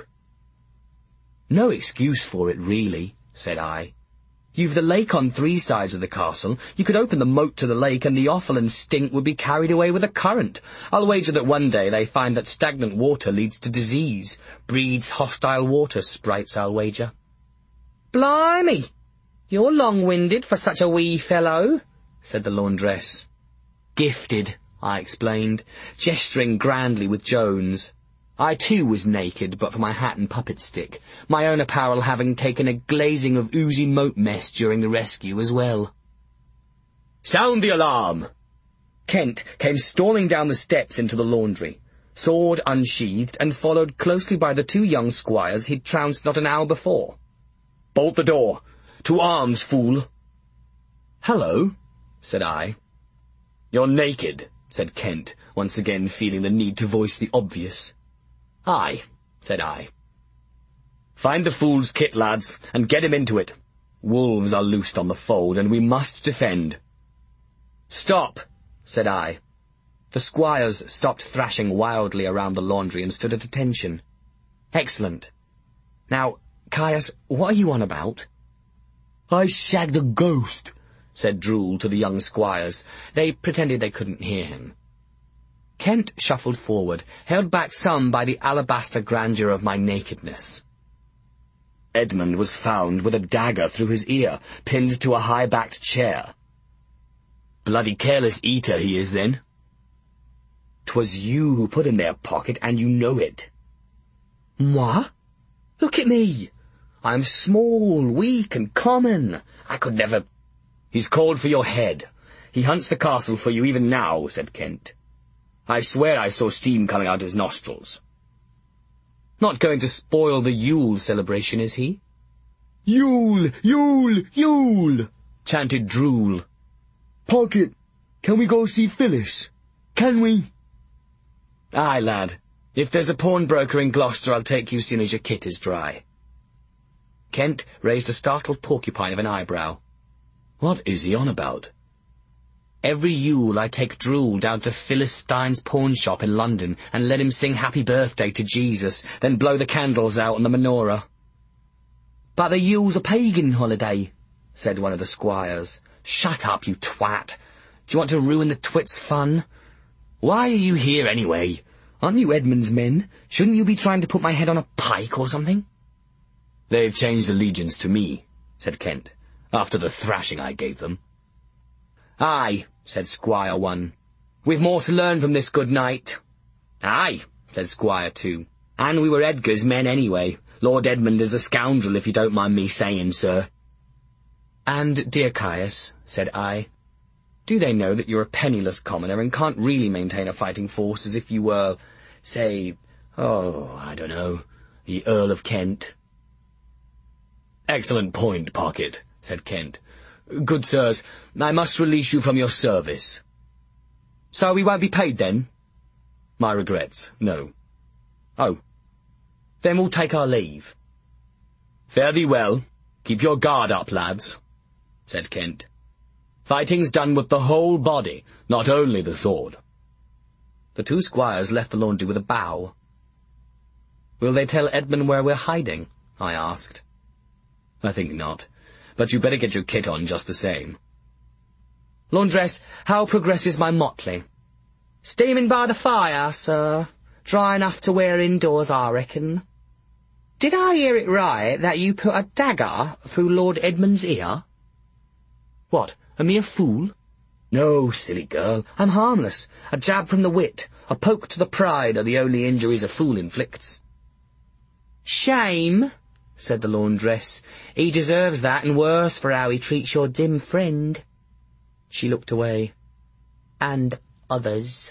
"No excuse for it, really," said I. "You've the lake on three sides of the castle. You could open the moat to the lake, and the offal and stink would be carried away with the current. I'll wager that one day they find that stagnant water leads to disease. Breeds hostile water sprites, I'll wager." "Blimey! You're long-winded for such a wee fellow," said the laundress. "Gifted," I explained, gesturing grandly with Jones. I too was naked, but for my hat and puppet stick, my own apparel having taken a glazing of oozy moat mess during the rescue as well. "Sound the alarm!" Kent came storming down the steps into the laundry, sword unsheathed and followed closely by the two young squires he'd trounced not an hour before. "Bolt the door! To arms, fool!" "Hello," said I. "You're naked," said Kent, once again feeling the need to voice the obvious. "Aye," said I. "Find the fool's kit, lads, and get him into it. Wolves are loosed on the fold, and we must defend." "Stop," said I. The squires stopped thrashing wildly around the laundry and stood at attention. "Excellent. Now, Caius, what are you on about?" "I shagged a ghost," said Drool to the young squires. They pretended they couldn't hear him. Kent shuffled forward, held back some by the alabaster grandeur of my nakedness. Edmund was found with a dagger through his ear, pinned to a high-backed chair. "Bloody careless eater he is, then." "'Twas you who put him there, Pocket, and you know it." "Moi? Look at me. I'm small, weak, and common. I could never—" "He's called for your head. He hunts the castle for you even now," said Kent. "I swear I saw steam coming out of his nostrils." "Not going to spoil the Yule celebration, is he?" "Yule! Yule! Yule!" chanted Drool. "Pocket, can we go see Phyllis? Can we?" "Aye, lad. If there's a pawnbroker in Gloucester, I'll take you soon as your kit is dry." Kent raised a startled porcupine of an eyebrow. "What is he on about?" Every Yule I take Drool down to Philistine's pawn shop in London and let him sing Happy Birthday to Jesus, then blow the candles out on the menorah. But the Yule's a pagan holiday, said one of the squires. Shut up, you twat. Do you want to ruin the twit's fun? Why are you here anyway? Aren't you Edmund's men? Shouldn't you be trying to put my head on a pike or something? They've changed allegiance to me, said Kent, after the thrashing I gave them. Aye, said Squire One. We've more to learn from this good knight. Aye, said Squire Two. And we were Edgar's men anyway. Lord Edmund is a scoundrel, if you don't mind me saying, sir. And, dear Caius, said I, do they know that you're a penniless commoner and can't really maintain a fighting force as if you were, say, oh, I don't know, the Earl of Kent? Excellent point, Pocket, said Kent. Good sirs, I must release you from your service. So we won't be paid then? My regrets, no. Oh. Then we'll take our leave. Fare thee well. Keep your guard up, lads, said Kent. Fighting's done with the whole body, not only the sword. The two squires left the laundry with a bow. Will they tell Edmund where we're hiding? I asked. I think not, but you better get your kit on just the same. Laundress, how progresses my motley? Steaming by the fire, sir. Dry enough to wear indoors, I reckon. Did I hear it right that you put a dagger through Lord Edmund's ear? What, a mere fool? No, silly girl, I'm harmless. A jab from the wit, a poke to the pride are the only injuries a fool inflicts. Shame, said the laundress. He deserves that and worse for how he treats your dim friend. She looked away. And others.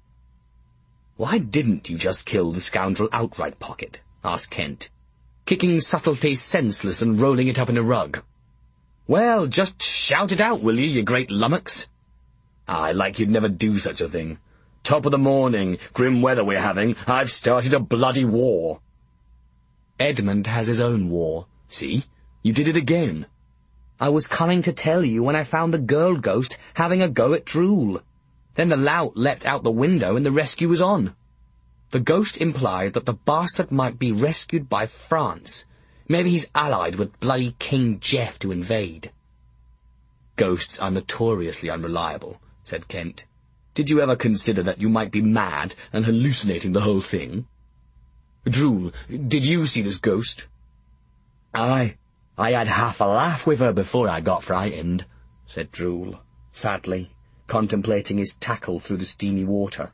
Why didn't you just kill the scoundrel outright, Pocket? Asked Kent, kicking subtlety senseless and rolling it up in a rug. Well, just shout it out, will you, you great lummox? I like you'd never do such a thing. Top of the morning, grim weather we're having, I've started a bloody war. Edmund has his own war. See? You did it again. I was coming to tell you when I found the girl ghost having a go at Drool. Then the lout leapt out the window and the rescue was on. The ghost implied that the bastard might be rescued by France. Maybe he's allied with bloody King Jeff to invade. Ghosts are notoriously unreliable, said Kent. Did you ever consider that you might be mad and hallucinating the whole thing? Drool, did you see this ghost? Aye, I had half a laugh with her before I got frightened, said Drool, sadly, contemplating his tackle through the steamy water.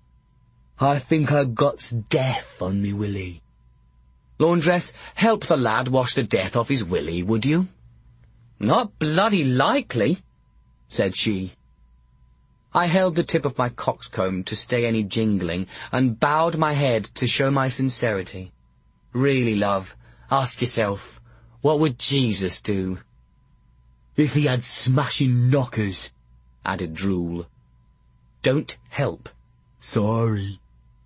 I think I got's death on me willy. Laundress, help the lad wash the death off his willy, would you? Not bloody likely, said she. I held the tip of my coxcomb to stay any jingling and bowed my head to show my sincerity. Really, love, ask yourself, what would Jesus do? If he had smashing knockers, added Drool. Don't help. Sorry.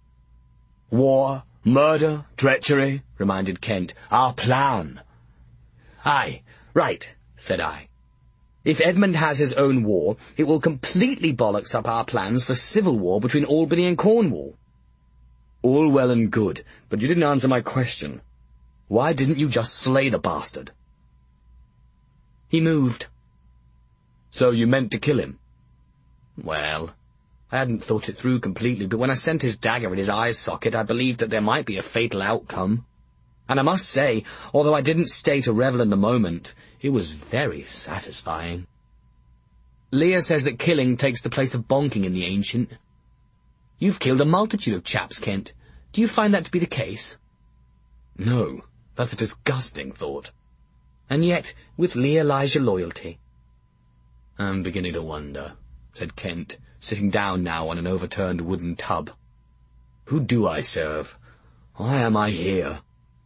War, murder, treachery, reminded Kent. Our plan. Aye, right, said I. If Edmund has his own war, it will completely bollocks up our plans for civil war between Albany and Cornwall. All well and good, but you didn't answer my question. Why didn't you just slay the bastard? He moved. So you meant to kill him? Well, I hadn't thought it through completely, but when I sent his dagger in his eye socket, I believed that there might be a fatal outcome. And I must say, although I didn't stay to revel in the moment, it was very satisfying. Leah says that killing takes the place of bonking in the Ancient. You've killed a multitude of chaps, Kent. Do you find that to be the case? No, that's a disgusting thought. And yet, with Leah lies your loyalty. I'm beginning to wonder, said Kent, sitting down now on an overturned wooden tub. Who do I serve? Why am I here?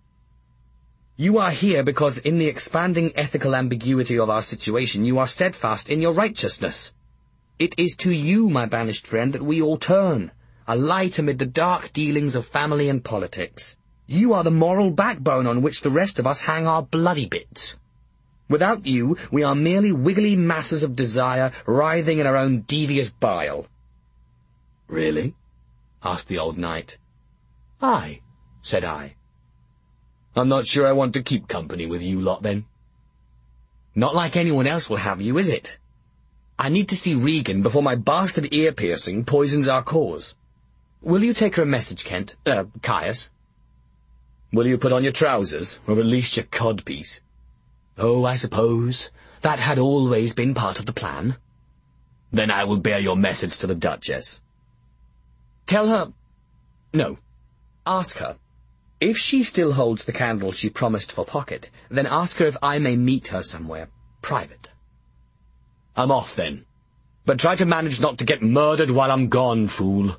You are here because in the expanding ethical ambiguity of our situation you are steadfast in your righteousness. It is to you, my banished friend, that we all turn, a light amid the dark dealings of family and politics. You are the moral backbone on which the rest of us hang our bloody bits. Without you, we are merely wiggly masses of desire writhing in our own devious bile. Really? Asked the old knight. Aye, said I. I'm not sure I want to keep company with you lot, then. Not like anyone else will have you, is it? I need to see Regan before my bastard ear-piercing poisons our cause. Will you take her a message, Kent? Uh, Caius? Will you put on your trousers, or at least your codpiece? Oh, I suppose. That had always been part of the plan. Then I will bear your message to the Duchess. Tell her... No. Ask her. If she still holds the candle she promised for Pocket, then ask her if I may meet her somewhere, private. I'm off, then. But try to manage not to get murdered while I'm gone, fool.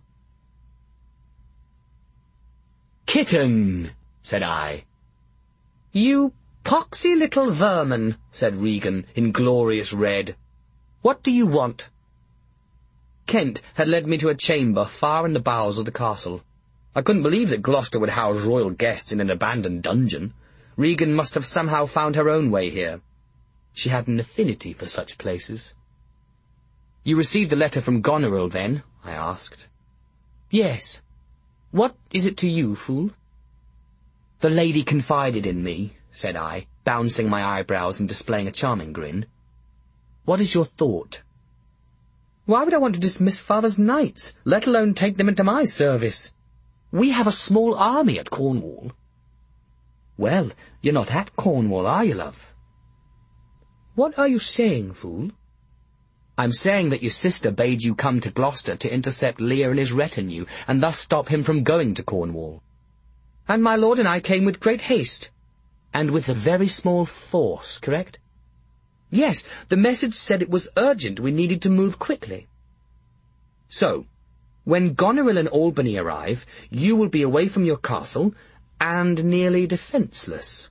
Kitten, said I. You poxy little vermin, said Regan, in glorious red. What do you want? Kent had led me to a chamber far in the bowels of the castle. I couldn't believe that Gloucester would house royal guests in an abandoned dungeon. Regan must have somehow found her own way here. She had an affinity for such places. You received the letter from Goneril, then? I asked. Yes. What is it to you, fool? The lady confided in me, said I, bouncing my eyebrows and displaying a charming grin. What is your thought? Why would I want to dismiss father's knights, let alone take them into my service? We have a small army at Cornwall. Well, you're not at Cornwall, are you, love? What are you saying, fool? I'm saying that your sister bade you come to Gloucester to intercept Lear and his retinue, and thus stop him from going to Cornwall. And my lord and I came with great haste, and with a very small force, correct? Yes, the message said it was urgent, we needed to move quickly. So, when Goneril and Albany arrive, you will be away from your castle, and nearly defenceless.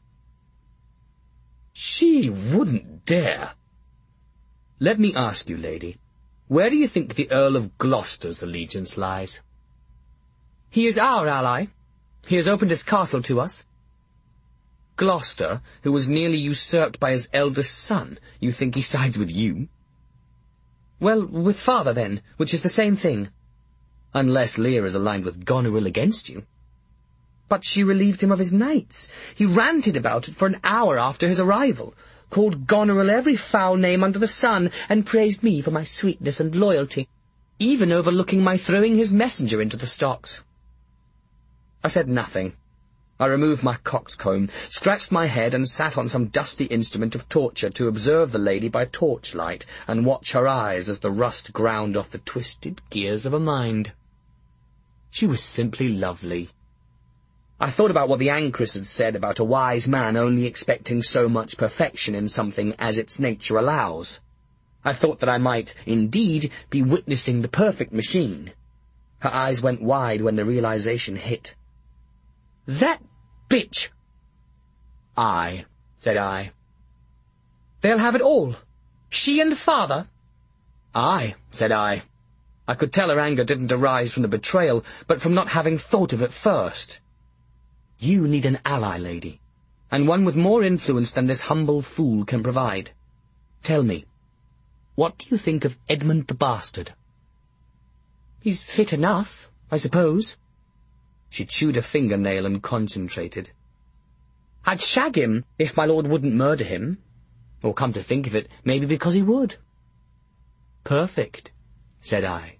She wouldn't dare. Let me ask you, lady, where do you think the Earl of Gloucester's allegiance lies? He is our ally. He has opened his castle to us. Gloucester, who was nearly usurped by his eldest son, you think he sides with you? Well, with father, then, which is the same thing. Unless Lear is aligned with Goneril against you. But she relieved him of his knights. He ranted about it for an hour after his arrival, called Goneril every foul name under the sun, and praised me for my sweetness and loyalty, even overlooking my throwing his messenger into the stocks. I said nothing. I removed my coxcomb, scratched my head, and sat on some dusty instrument of torture to observe the lady by torchlight, and watch her eyes as the rust ground off the twisted gears of her mind. She was simply lovely. I thought about what the anchoress had said about a wise man only expecting so much perfection in something as its nature allows. I thought that I might, indeed, be witnessing the perfect machine. Her eyes went wide when the realization hit. That bitch! Aye, said I. They'll have it all. She and father? Aye, said I. I could tell her anger didn't arise from the betrayal, but from not having thought of it first. You need an ally, lady, and one with more influence than this humble fool can provide. Tell me, what do you think of Edmund the Bastard? He's fit enough, I suppose. She chewed a fingernail and concentrated. I'd shag him if my lord wouldn't murder him. Or come to think of it, maybe because he would. Perfect, said I.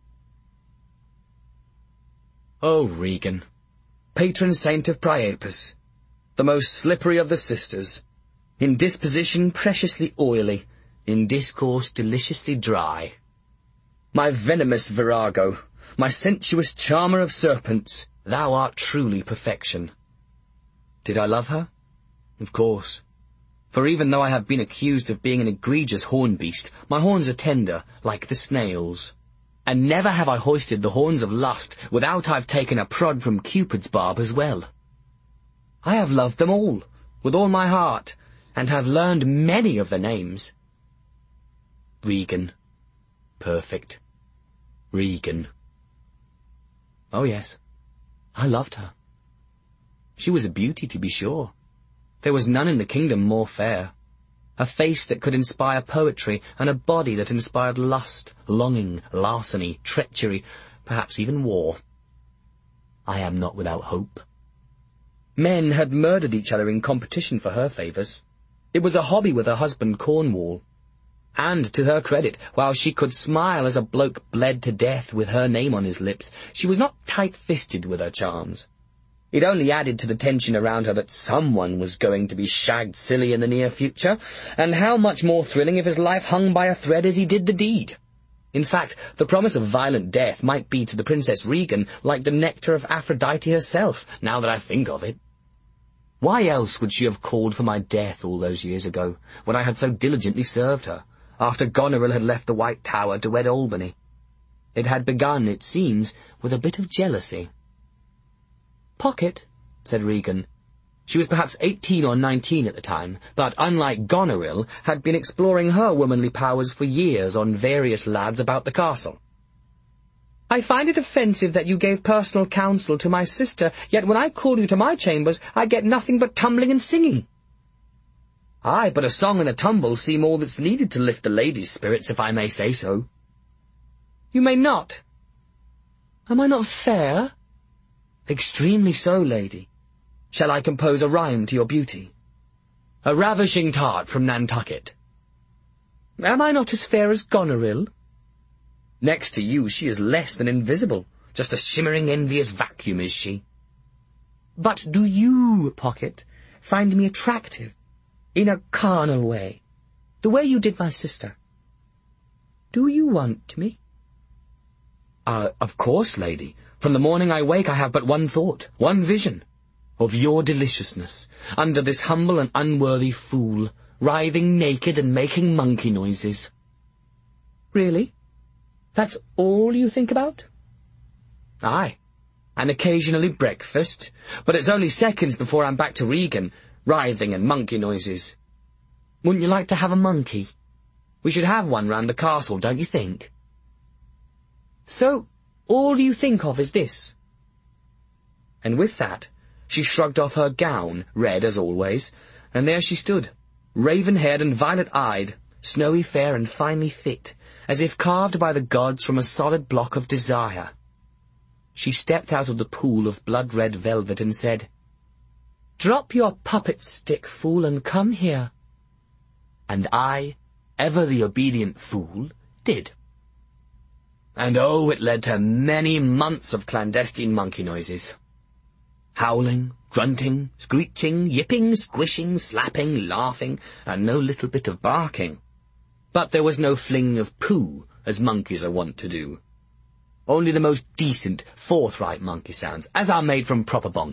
Oh, Regan, patron saint of Priapus, the most slippery of the sisters, in disposition preciously oily, in discourse deliciously dry. My venomous virago, my sensuous charmer of serpents, thou art truly perfection. Did I love her? Of course. For even though I have been accused of being an egregious horn-beast, my horns are tender, like the snails. And never have I hoisted the horns of lust without I've taken a prod from Cupid's barb as well. I have loved them all, with all my heart, and have learned many of their names. Regan. Perfect. Regan. Oh, yes. I loved her. She was a beauty, to be sure. There was none in the kingdom more fair. A face that could inspire poetry, and a body that inspired lust, longing, larceny, treachery, perhaps even war. I am not without hope. Men had murdered each other in competition for her favours. It was a hobby with her husband Cornwall. And, to her credit, while she could smile as a bloke bled to death with her name on his lips, she was not tight-fisted with her charms. It only added to the tension around her that someone was going to be shagged silly in the near future, and how much more thrilling if his life hung by a thread as he did the deed. In fact, the promise of violent death might be to the Princess Regan like the nectar of Aphrodite herself, now that I think of it. Why else would she have called for my death all those years ago, when I had so diligently served her, after Goneril had left the White Tower to wed Albany? It had begun, it seems, with a bit of jealousy. "Pocket," said Regan. She was perhaps eighteen or nineteen at the time, but, unlike Goneril, had been exploring her womanly powers for years on various lads about the castle. "I find it offensive that you gave personal counsel to my sister, yet when I call you to my chambers, I get nothing but tumbling and singing." "Aye, but a song and a tumble seem all that's needed to lift a lady's spirits, if I may say so." "You may not." "Am I not fair?" "Extremely so, lady. Shall I compose a rhyme to your beauty? A ravishing tart from Nantucket." "Am I not as fair as Goneril?" "Next to you she is less than invisible. Just a shimmering envious vacuum is she." "But do you, Pocket, find me attractive, in a carnal way, the way you did my sister? Do you want me?" Uh, of course, lady. From the morning I wake I have but one thought, one vision, of your deliciousness, under this humble and unworthy fool, writhing naked and making monkey noises." "Really? That's all you think about?" "Aye, and occasionally breakfast, but it's only seconds before I'm back to Regan, writhing and monkey noises. Wouldn't you like to have a monkey? We should have one round the castle, don't you think?" "So, all you think of is this?" And with that, she shrugged off her gown, red as always, and there she stood, raven-haired and violet-eyed, snowy fair and finely fit, as if carved by the gods from a solid block of desire. She stepped out of the pool of blood-red velvet and said, "Drop your puppet-stick, fool, and come here." And I, ever the obedient fool, did. And oh, it led to many months of clandestine monkey noises. Howling, grunting, screeching, yipping, squishing, slapping, laughing, and no little bit of barking. But there was no flinging of poo, as monkeys are wont to do. Only the most decent, forthright monkey sounds, as are made from proper bonks.